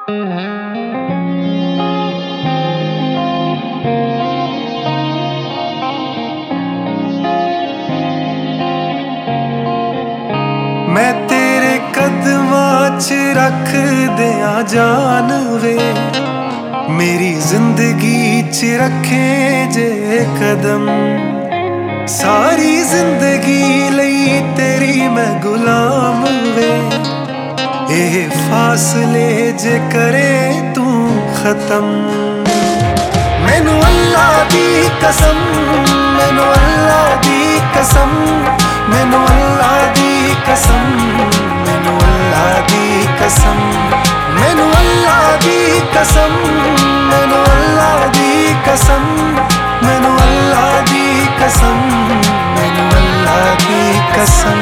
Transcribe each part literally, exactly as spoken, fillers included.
मैं तेरे कदमां च रख दिया जान वे, मेरी जिंदगी च रखे जे कदम। सारी जिंदगी लई तेरी मैं गुलाम वे, एह फासले जे करे तू खत्म। मैनू अल्लाह दी कसम, मैनू अल्लाह दी कसम, मैनू अल्लाह दी कसम, मैनू अल्लाह दी कसम, मैनू अल्लाह दी कसम, मैनू अल्लाह दी कसम, मैनू अल्लाह दी कसम, मैनू अल्लाह दी कसम।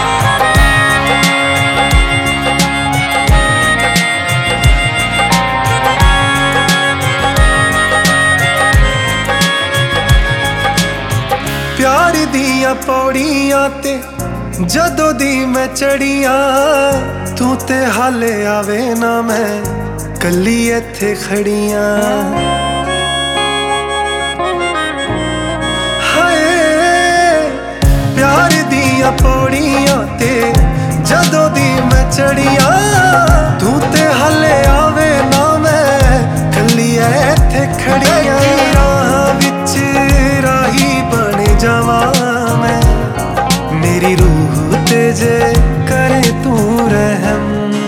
प्यार दियां पौड़ियां ते जदों दी मैं चढ़ियां, तू ते हाले आवे ना मैं कल्ली इत्थे खड़ियां। हाय प्यार दियां पौड़ियां ते जदों दी मैं चढ़ियां, तू ते हाले आवे ना मैं कल्ली इत्थे खड़ियां। राह विच राही बन जावां मैं, मेरी रूह ते जे करे तू रहम।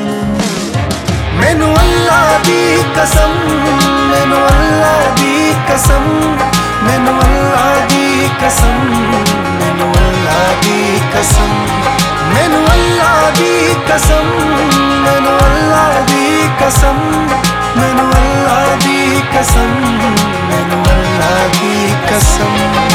मैनू अल्लाह दी कसम, मैनू अल्लाह दी कसम, मैनू अल्लाह दी कसम, मैनू अल्लाह दी कसम, मैनू अल्लाह दी कसम, मैनू अल्लाह दी कसम, मैनू अल्लाह दी कसम, मैनू अल्लाह दी कसम।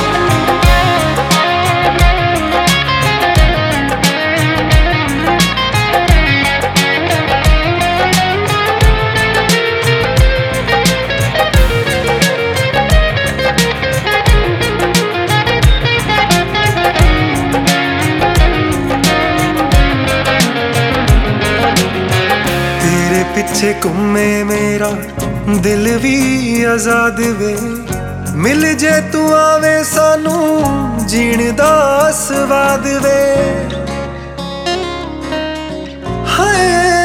पिछे घूमे मेरा दिल भी आजाद वे, मिल जे तू आवे सानू जीण दा स्वाद वे। हाय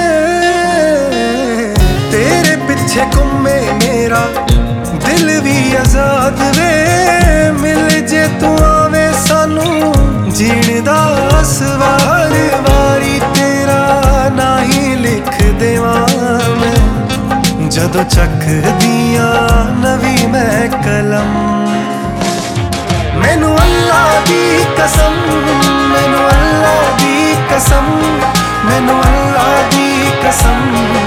तेरे पिछे घूमे मेरा दिल भी आजाद वे, मिल जे तू आवे सानू जीण दा स्वाद। वारी तेरा ना ही लिख देवां मैं, जदों चक दियां नवी मैं कलम। मैनू अल्लाह दी कसम, मैनू अल्लाह दी कसम, मैनू अल्लाह दी कसम,